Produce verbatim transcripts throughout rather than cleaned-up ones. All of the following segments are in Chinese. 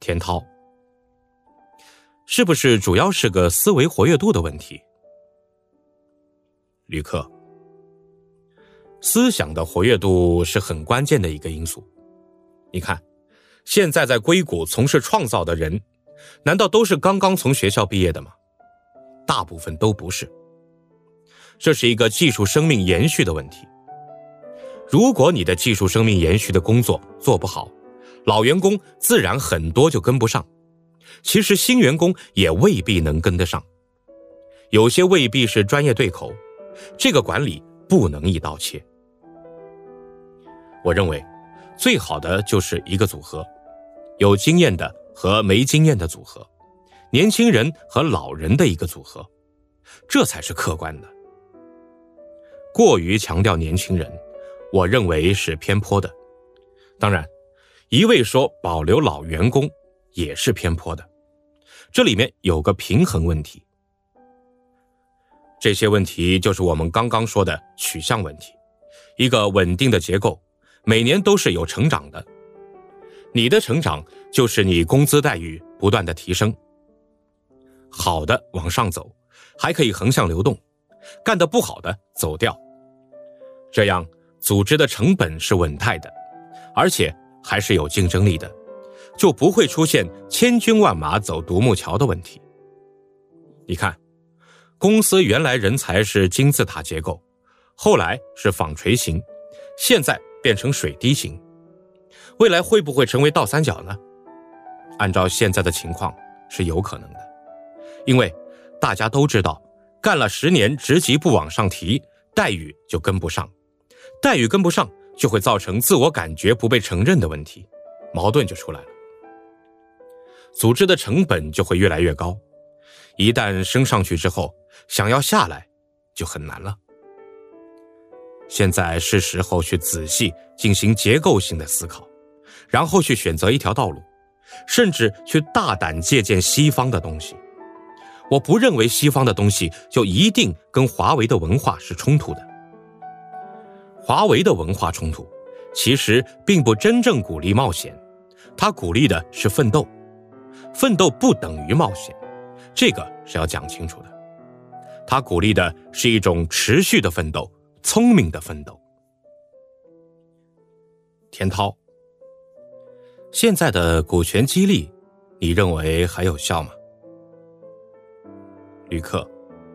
田涛，是不是主要是个思维活跃度的问题？吕克，思想的活跃度是很关键的一个因素。你看，现在在硅谷从事创造的人，难道都是刚刚从学校毕业的吗？大部分都不是。这是一个技术生命延续的问题。如果你的技术生命延续的工作做不好，老员工自然很多就跟不上，其实新员工也未必能跟得上，有些未必是专业对口，这个管理不能一刀切。我认为最好的就是一个组合，有经验的和没经验的组合，年轻人和老人的一个组合，这才是客观的。过于强调年轻人，我认为是偏颇的。当然，一味说保留老员工也是偏颇的，这里面有个平衡问题。这些问题就是我们刚刚说的取向问题，一个稳定的结构，每年都是有成长的。你的成长就是你工资待遇不断的提升，好的往上走，还可以横向流动，干得不好的走掉，这样组织的成本是稳态的，而且还是有竞争力的，就不会出现千军万马走独木桥的问题。你看，公司原来人才是金字塔结构，后来是纺锤形，现在变成水滴形，未来会不会成为倒三角呢？按照现在的情况是有可能的，因为大家都知道，干了十年职级不往上提，待遇就跟不上，待遇跟不上就会造成自我感觉不被承认的问题，矛盾就出来了。组织的成本就会越来越高，一旦升上去之后，想要下来就很难了。现在是时候去仔细进行结构性的思考，然后去选择一条道路，甚至去大胆借鉴西方的东西。我不认为西方的东西就一定跟华为的文化是冲突的。华为的文化冲突其实并不真正鼓励冒险，它鼓励的是奋斗。奋斗不等于冒险，这个是要讲清楚的。它鼓励的是一种持续的奋斗，聪明的奋斗。田涛，现在的股权激励，你认为还有效吗？吕克，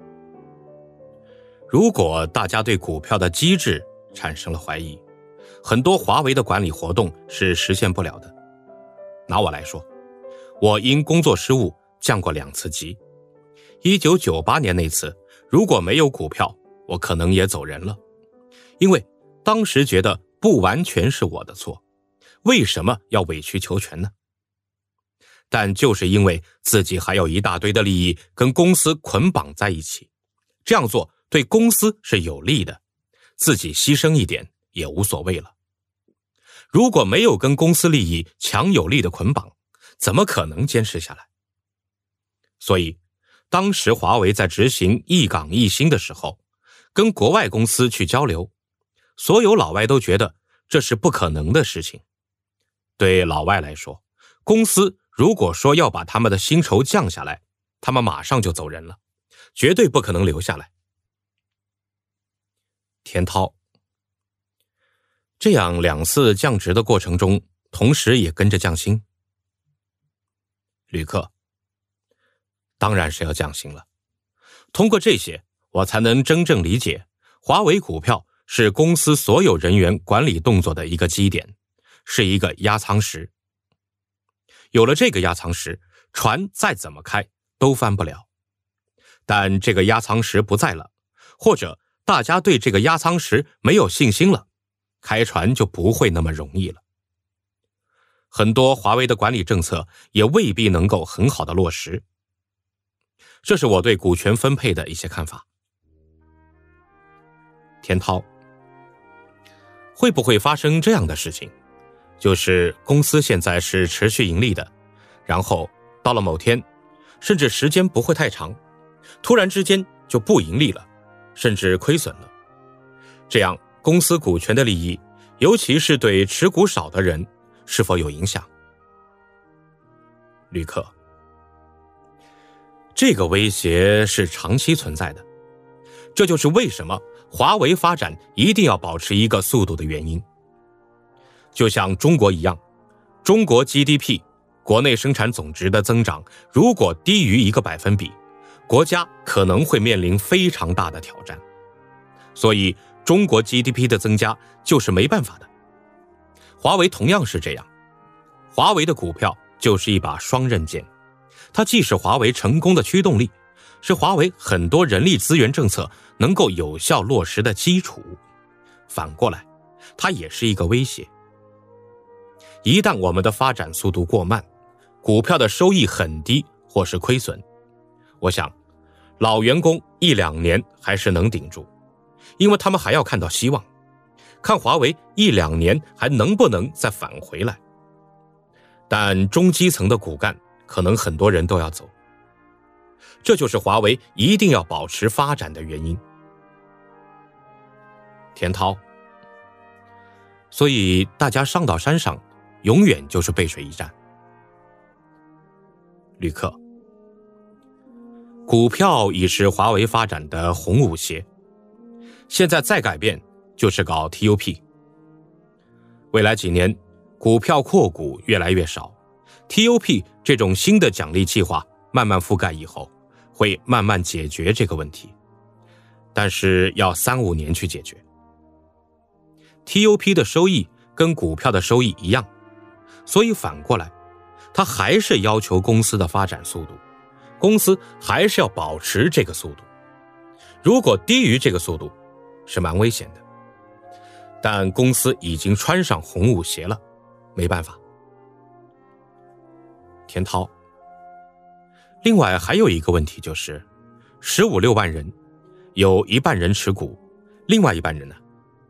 如果大家对股票的机制产生了怀疑，很多华为的管理活动是实现不了的。拿我来说，我因工作失误降过两次级。一九九八年那次，如果没有股票，我可能也走人了，因为当时觉得不完全是我的错，为什么要委曲求全呢？但就是因为自己还有一大堆的利益跟公司捆绑在一起，这样做对公司是有利的，自己牺牲一点也无所谓了。如果没有跟公司利益强有力的捆绑，怎么可能坚持下来？所以当时华为在执行一岗一薪的时候，跟国外公司去交流，所有老外都觉得这是不可能的事情。对老外来说，公司如果说要把他们的薪酬降下来，他们马上就走人了，绝对不可能留下来。田涛，这样两次降职的过程中，同时也跟着降薪。吕克，当然是要降薪了。通过这些，我才能真正理解华为股票是公司所有人员管理动作的一个基点，是一个压舱石。有了这个压舱石，船再怎么开都翻不了。但这个压舱石不在了，或者大家对这个压舱石没有信心了，开船就不会那么容易了。很多华为的管理政策也未必能够很好的落实。这是我对股权分配的一些看法。田涛，会不会发生这样的事情，就是公司现在是持续盈利的，然后到了某天，甚至时间不会太长，突然之间就不盈利了，甚至亏损了。这样公司股权的利益，尤其是对持股少的人，是否有影响？ 旅客，这个威胁是长期存在的，这就是为什么华为发展一定要保持一个速度的原因。就像中国一样，中国 G D P 国内生产总值的增长如果低于一个百分比，国家可能会面临非常大的挑战。所以中国 G D P 的增加就是没办法的。华为同样是这样，华为的股票就是一把双刃剑，它既是华为成功的驱动力，是华为很多人力资源政策能够有效落实的基础，反过来它也是一个威胁。一旦我们的发展速度过慢，股票的收益很低或是亏损，我想老员工一两年还是能顶住，因为他们还要看到希望，看华为一两年还能不能再返回来。但中基层的骨干可能很多人都要走，这就是华为一定要保持发展的原因。田涛，所以大家上到山上永远就是背水一战。旅客，股票已是华为发展的红舞鞋，现在再改变就是搞 T U P。 未来几年股票扩股越来越少， T U P 这种新的奖励计划慢慢覆盖以后，会慢慢解决这个问题，但是要三五年去解决。 T U P 的收益跟股票的收益一样，所以反过来它还是要求公司的发展速度，公司还是要保持这个速度，如果低于这个速度是蛮危险的。但公司已经穿上红舞鞋了，没办法。田涛，另外还有一个问题就是十五六万人，有一半人持股，另外一半人呢？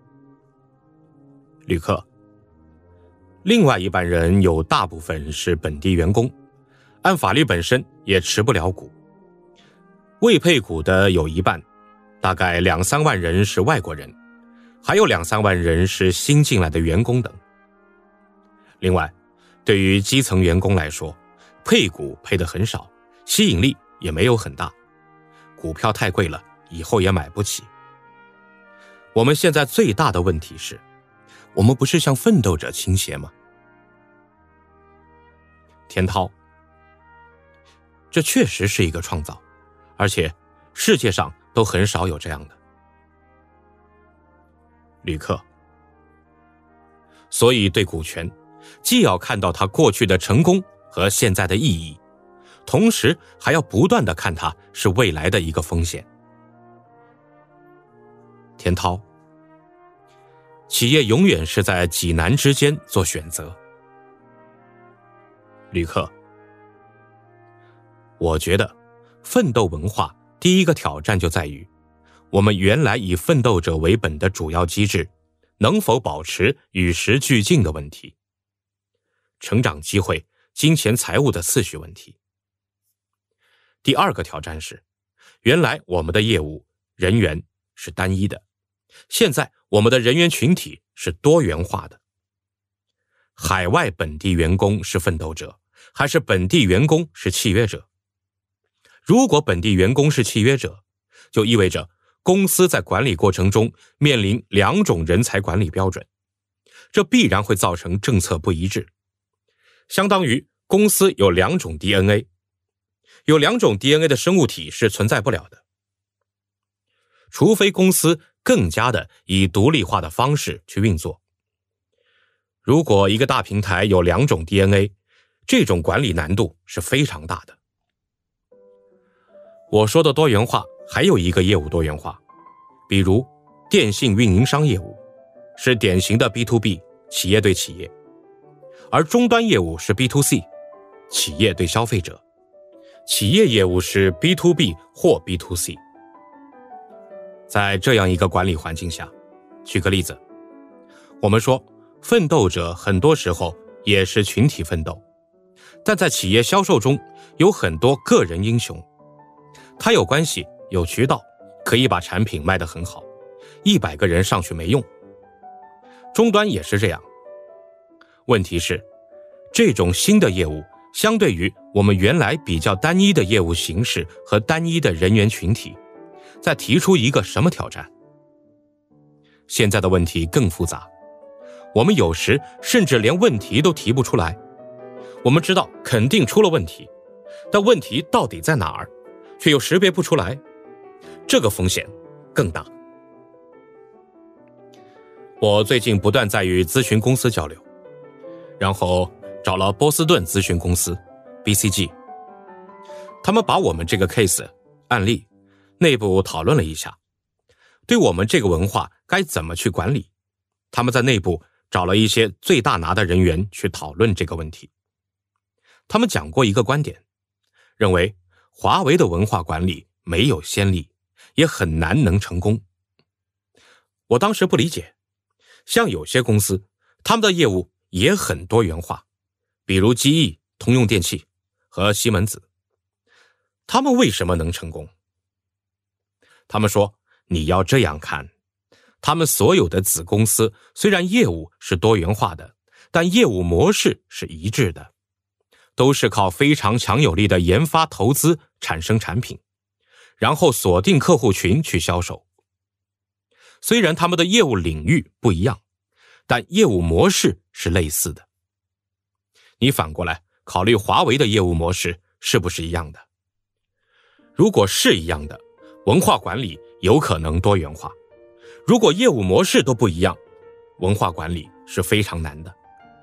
旅客，另外一半人有大部分是本地员工，按法律本身也持不了股。未配股的有一半，大概两三万人是外国人，还有两三万人是新进来的员工等。另外，对于基层员工来说，配股配得很少，吸引力也没有很大，股票太贵了，以后也买不起。我们现在最大的问题是，我们不是向奋斗者倾斜吗？田涛，这确实是一个创造，而且世界上都很少有这样的。旅客，所以对股权既要看到它过去的成功和现在的意义，同时还要不断地看它是未来的一个风险。田涛，企业永远是在几难之间做选择。旅客，我觉得奋斗文化第一个挑战就在于我们原来以奋斗者为本的主要机制能否保持与时俱进的问题，成长机会、金钱财务的次序问题。第二个挑战是，原来我们的业务人员是单一的，现在我们的人员群体是多元化的。海外本地员工是奋斗者，还是本地员工是契约者？如果本地员工是契约者，就意味着公司在管理过程中面临两种人才管理标准，这必然会造成政策不一致，相当于公司有两种 D N A， 有两种 D N A 的生物体是存在不了的，除非公司更加的以独立化的方式去运作。如果一个大平台有两种 D N A， 这种管理难度是非常大的。我说的多元化还有一个业务多元化，比如电信运营商业务是典型的 B to B， 企业对企业，而终端业务是 B to C， 企业对消费者，企业业务是 B to B 或 B to C。 在这样一个管理环境下，举个例子，我们说奋斗者很多时候也是群体奋斗，但在企业销售中有很多个人英雄，他有关系有渠道，可以把产品卖得很好，一百个人上去没用。终端也是这样，问题是这种新的业务相对于我们原来比较单一的业务形式和单一的人员群体，再提出一个什么挑战？现在的问题更复杂，我们有时甚至连问题都提不出来。我们知道肯定出了问题，但问题到底在哪儿，却又识别不出来，这个风险更大。我最近不断在与咨询公司交流，然后找了波士顿咨询公司 B C G， 他们把我们这个 case 案例内部讨论了一下，对我们这个文化该怎么去管理，他们在内部找了一些最大拿的人员去讨论这个问题。他们讲过一个观点，认为华为的文化管理没有先例，也很难能成功。我当时不理解，像有些公司他们的业务也很多元化，比如机翼、通用电气和西门子，他们为什么能成功？他们说，你要这样看，他们所有的子公司虽然业务是多元化的，但业务模式是一致的，都是靠非常强有力的研发投资产生产品，然后锁定客户群去销售。虽然他们的业务领域不一样，但业务模式是类似的。你反过来考虑华为的业务模式是不是一样的？如果是一样的，文化管理有可能多元化；如果业务模式都不一样，文化管理是非常难的。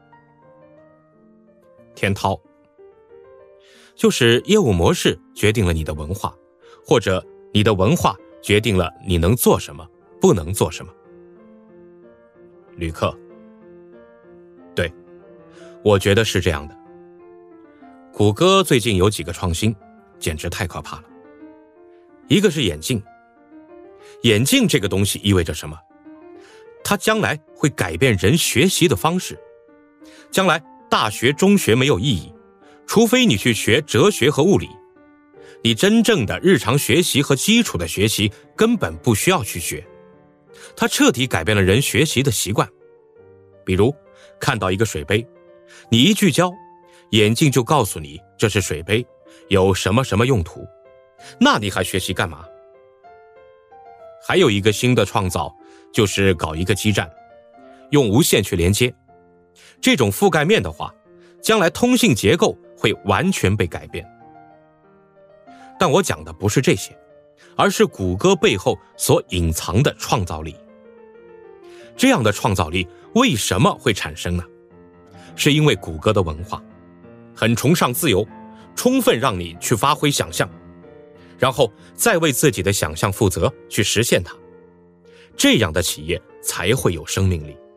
天涛，就是业务模式决定了你的文化，或者你的文化决定了你能做什么，不能做什么。吕克，对，我觉得是这样的。谷歌最近有几个创新，简直太可怕了。一个是眼镜，眼镜这个东西意味着什么？它将来会改变人学习的方式。将来大学、中学没有意义，除非你去学哲学和物理。你真正的日常学习和基础的学习根本不需要去学。它彻底改变了人学习的习惯。比如看到一个水杯，你一聚焦，眼镜就告诉你这是水杯，有什么什么用途，那你还学习干嘛？还有一个新的创造，就是搞一个基站，用无线去连接。这种覆盖面的话，将来通信结构会完全被改变。但我讲的不是这些，而是谷歌背后所隐藏的创造力。这样的创造力为什么会产生呢？是因为谷歌的文化很崇尚自由，充分让你去发挥想象，然后再为自己的想象负责，去实现它。这样的企业才会有生命力。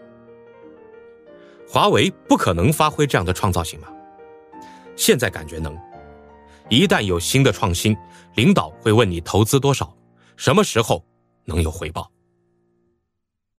华为不可能发挥这样的创造性吗？现在感觉能。一旦有新的创新，领导会问你投资多少，什么时候能有回报。